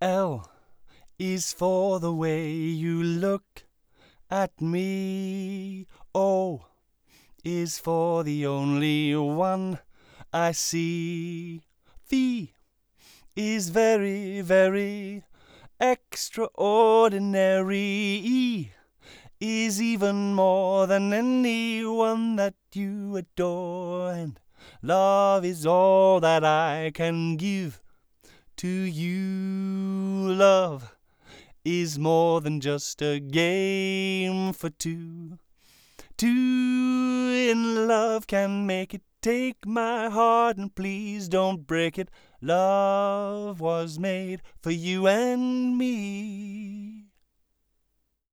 L is for the way you look at me. O is for the only one I see. V is very, very extraordinary. E is even more than anyone that you adore. And love is all that I can give to you. Love is more than just a game for two. Two in love can make it. Take my heart and please don't break it. Love was made for you and me.